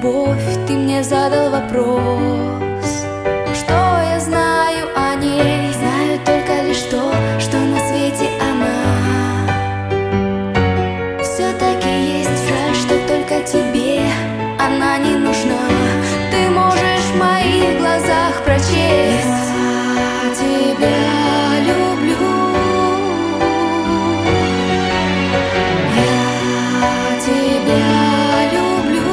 любовь, ты мне задал вопрос. Что я знаю о ней? Знаю только лишь то, что на свете она все-таки есть. Жаль, что только тебе она не нужна. Ты можешь в моих глазах прочесть: я тебя люблю. Я тебя люблю.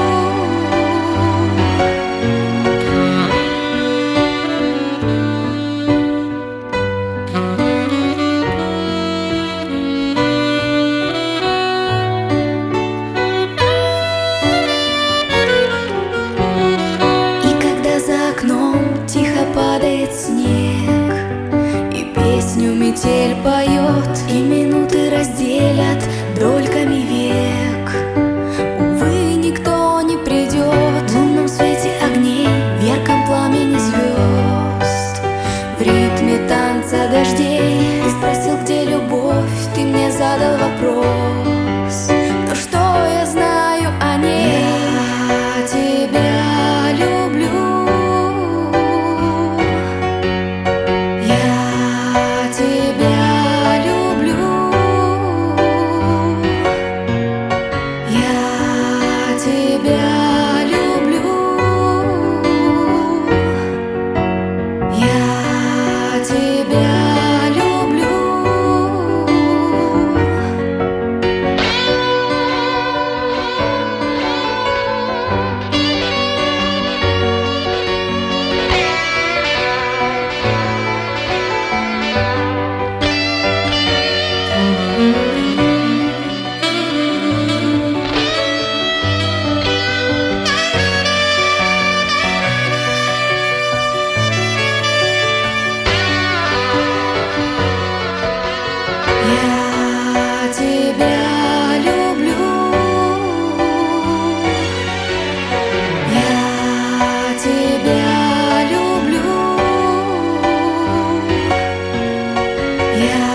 И когда за окном тихо падает снег, и песню метель поет, и минуты разделят дольками век, увы, никто не придет в лунном свете огней, в ярком пламени звезд, в ритме танца дождей. Ты спросил, где любовь, ты мне задал вопрос. Но что я знаю о ней? Я тебя люблю. Я тебя люблю. Я тебя люблю. Я тебя люблю. Я тебя люблю. Я тебя люблю. Я